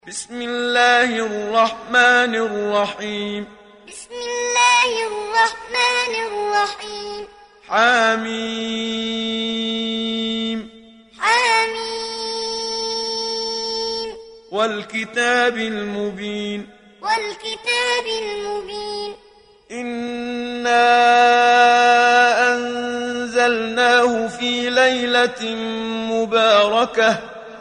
بسم الله الرحمن الرحيم. بسم الله الرحمن الرحيم. حميم. حميم. والكتاب المبين. والكتاب المبين. إنا أنزلناه في ليلة مباركة.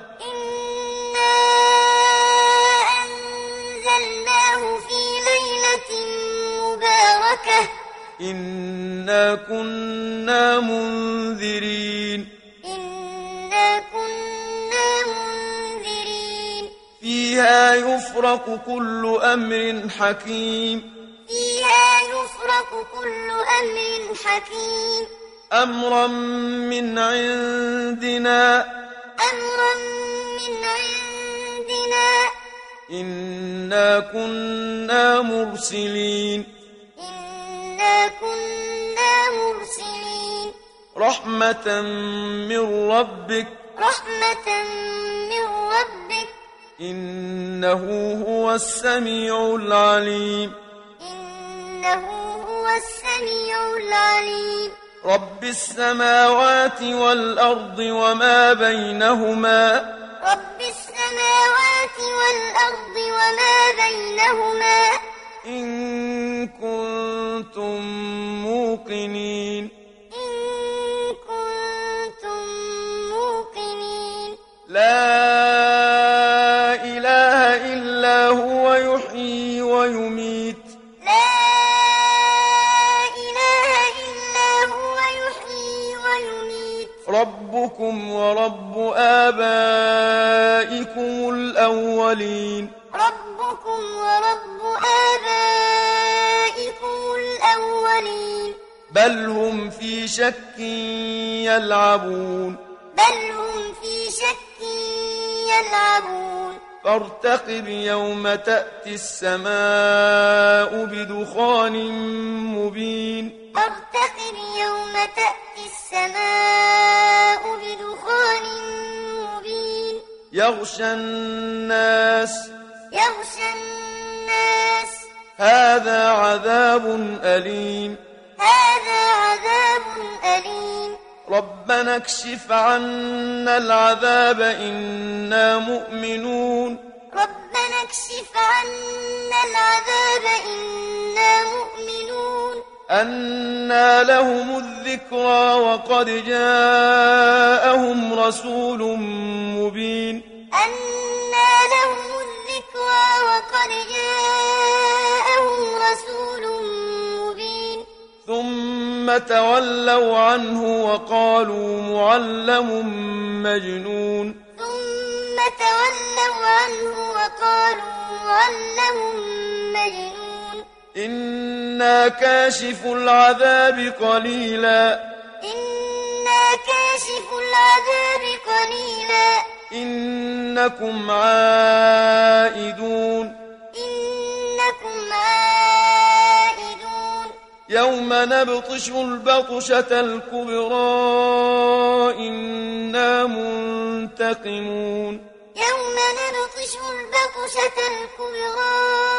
إنا كنا منذرين. إنا كنا منذرين. فيها يفرق كل أمر حكيم. فيها يفرق كل أمر حكيم. أمرا من عندنا. أمرا من عندنا. إنا كنا مرسلين. كنا مرسلين. رحمة من ربك. رحمة من ربك. إنه هو السميع العليم. إنه هو السميع العليم. رب السماوات والأرض وما بينهما. رب السماوات والأرض وما بينهما. إن كنتم موقنين. إن كنتم موقنين. لا إله إلا هو يحيي ويميت. لا إله إلا هو يحيي ويميت. ربكم ورب آبائكم الأولين. ربكم ورب آبائكم الأولين. بل هم في شك يلعبون. بل هم في شك يلعبون. فارتقب يوم تأتي السماء بدخان مبين. فارتقب يوم تأتي السماء بدخان مبين. يغشى الناس. يغشى الناس. هذا عذاب أليم. هذا عذاب أليم. ربنا اكشف عنا العذاب إنا مؤمنون. ربنا اكشف عنا العذاب إنا مؤمنون. أنى لهم الذكرى وقد جاءهم رسول مبين. أنى لهم الذكرى وقد جاءهم رسول مبين. ثم تولوا عنه وقالوا معلم مجنون. ثم تولوا عنه وقالوا معلم مجنون. إنا كاشف العذاب قليلا. إنا كاشف العذاب قليلا. إنكم عائدون. إنكم عائدون. يوم نبطش البطشة الكبرى إنا منتقمون. يوم نبطش البطشة الكبرى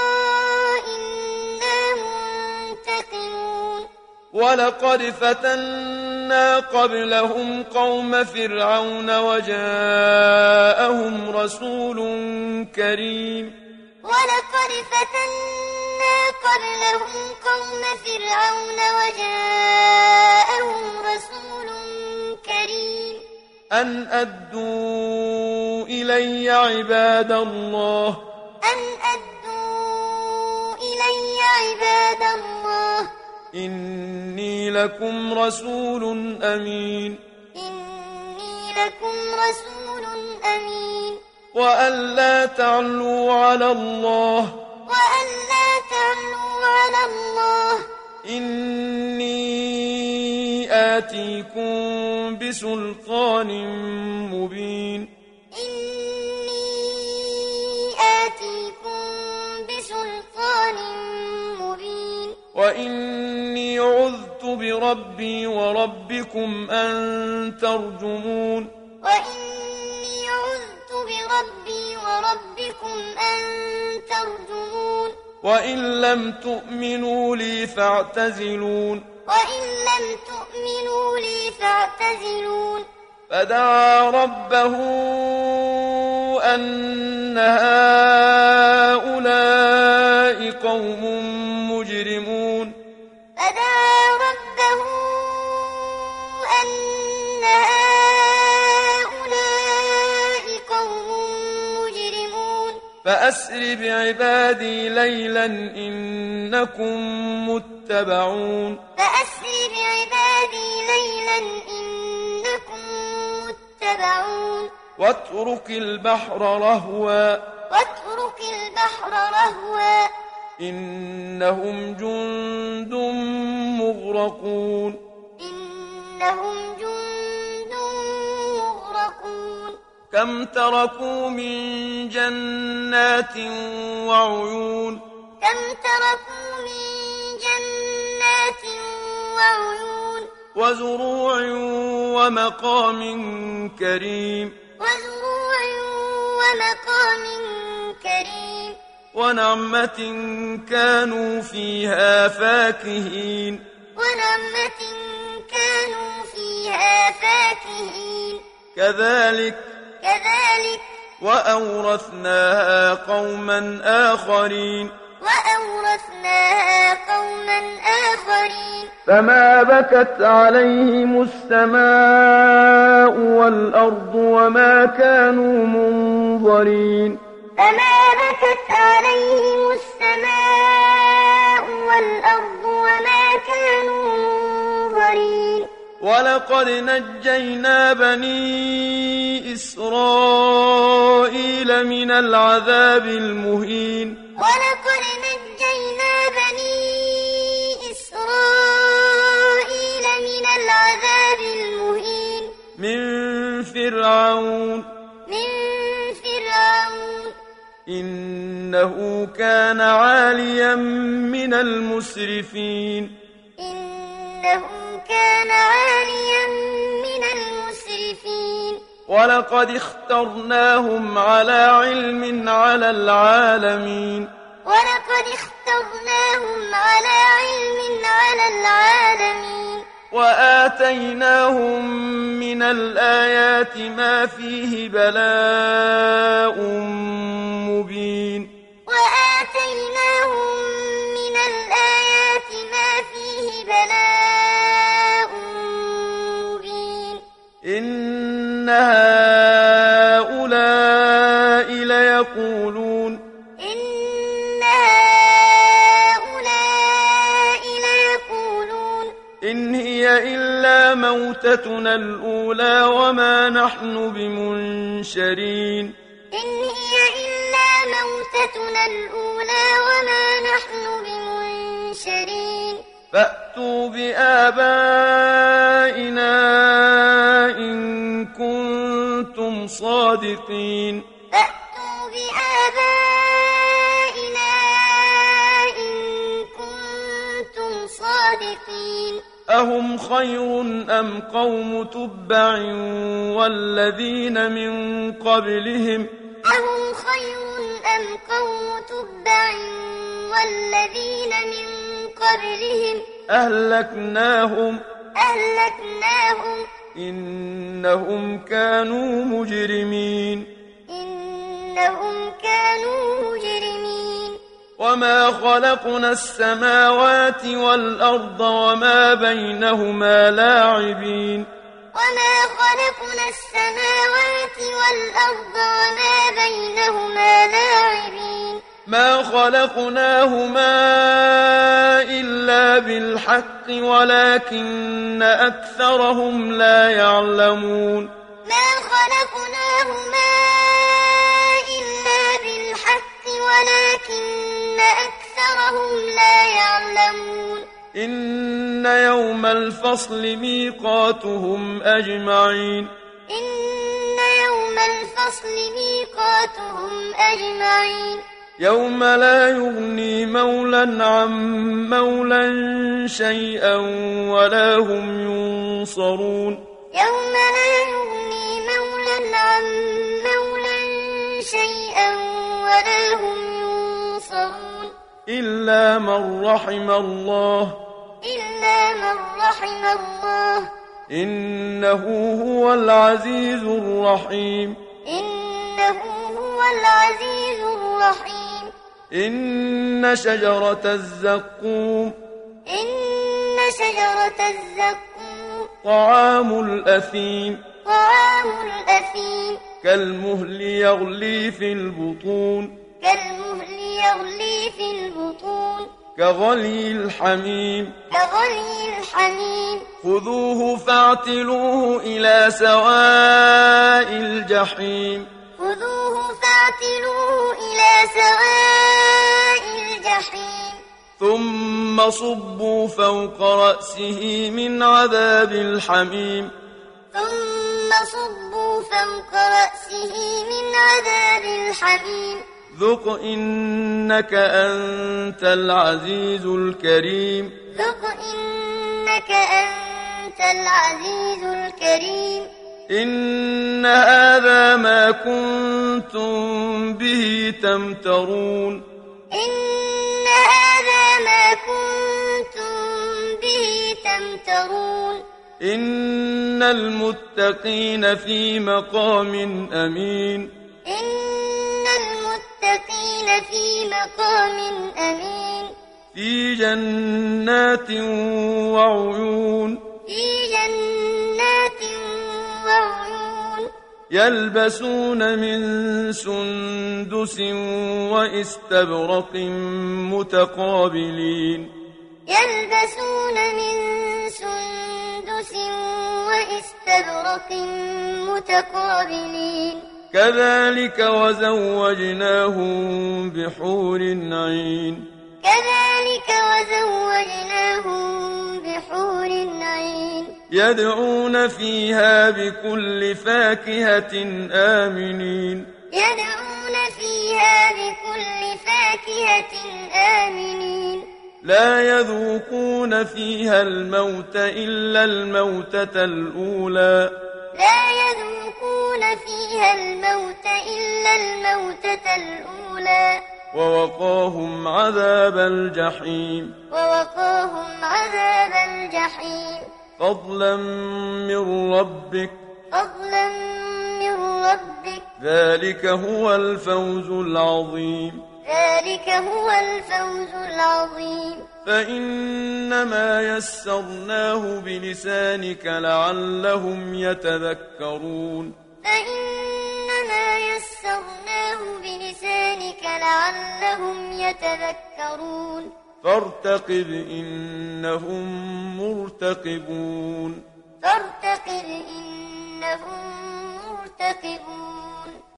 إنا منتقمون. ولقد فتنا قبلهم قوم فرعون وجاءهم رسول كريم. ولقد فتنا قبلهم قوم فرعون وجاءهم رسول كريم. أن أدوا إلي عباد الله. أن أدوا إلي عباد الله. إني لكم رسول أمين. إني لكم رسول أمين. وأن لا تعلوا على الله. وأن لا تعلوا على الله. إني آتيكم بسلطان مبين. إني آتيكم بسلطان مبين. وإني عذت بربي وربكم أن ترجمون. وإني عذت بربي وربكم وإن لم تؤمنوا لي فاعتزلون وإن لم تؤمنوا لي فاعتزلون فدعا ربه أن هؤلاء قوم مجرمون فدعا ربه أن هؤلاء قوم مجرمون فأسر بعبادي ليلا إنكم متبعون فأسر بعبادي ليلا إنكم متبعون واترك البحر رهوا واترك البحر رهوا إنهم جند مغرقون إنهم جند مغرقون كم تركوا من جنات وعيون كم تركوا من جنات وعيون وزروع ومقام كريم وزروع ومقام كريم ونعمة كانوا فيها فاكهين ونعمة كانوا فيها فاكهين كذلك وأورثناها قوما آخرين وأورثناها قوما آخرين فما بكت عليهم السماء والأرض وما كانوا منظرين فما بكت عليهم السماء والأرض وما كانوا منظرين ولقد نجينا بني إسرائيل من العذاب المهين ولقد نجينا بني إسرائيل من العذاب المهين من فرعون إنه كان عاليا من المسرفين إنه كان عاليا من المسرفين ولقد اخترناهم على علم على العالمين ولقد اخترناهم على علم على العالمين وآتيناهم من الآيات ما فيه بلاء مبين وآتيناهم من الآيات ما فيه بلاء مبين إن هؤلاء ليقولون إن هي إلا موتتنا الأولى وما نحن بمنشرين إن هي إلا موتتنا الأولى وما نحن بمنشرين فأتوا بآبائنا إن كنتم صادقين فأتوا بآبائنا إن كنتم صادقين أهم خير أم قوم تبع والذين من قبلهم أهم خير أم قوم تبع والذين من قبلهم أهلكناهم إنهم كانوا مجرمين وما خلقنا السماوات والأرض وما بينهما لاعبين وما خلقنا السماوات والأرض وما بينهما لاعبين ما خلقناهما إلا بالحق ولكن أكثرهم لا يعلمون ما خلقناهما إلا بالحق ولكن أكثرهم لا يعلمون إن يوم الفصل ميقاتهم أجمعين إن يوم الفصل ميقاتهم أجمعين يوم لا يغني مولى عن مولى شيئا ولا هم ينصرون يوم لا يغني مولى عن مولى شيئا ولا هم ينصرون إلا من رحم الله إلا من رحم الله إنه هو العزيز الرحيم إنه هو العزيز الرحيم إن شجرة الزقوم إن شجرة الزقوم طعام الأثيم طعام الأثيم كالمهل يغلي في البطون كالمهل يغلي في البطون كغلي الحميم كغلي الحميم خذوه فاعتلوه إلى سواء الجحيم خذوه فاعتلوه إلى سواء الجحيم ثم صبوا فوق رأسه من عذاب الحميم ثم صبوا فوق رأسه من عذاب الحميم ذق إنك أنت العزيز الكريم ذق إنك أنت العزيز الكريم إن هذا ما كنتم به تمترون إن هذا ما كنتم به تمترون إن المتقين في مقام أمين إن المتقين في مقام أمين في جنات وعيون في جنات وعيون يلبسون من سندس وإستبرق متقابلين يلبسون من سندس وإستبرق متقابلين كذلك وزوجناهم بحور عين كذلك وزوجناهم بحور عين يدعون فيها بكل فاكهة آمنين يدعون فيها بكل فاكهة آمنين لا يذوقون فيها الموت إلا الموتة الأولى لا يذوقون فيها الموت إلا الموتة الأولى ووقاهم عذاب الجحيم ووقاهم عذاب الجحيم فضلا من ربك فضلا من ربك ذلك هو الفوز العظيم ذلك هو الفوز العظيم فإنما يسرناه بلسانك لعلهم يتذكرون فإنما يسرناه بلسانك لعلهم يتذكرون فارتقب إنهم مرتقبون فارتقب إنهم مرتقبون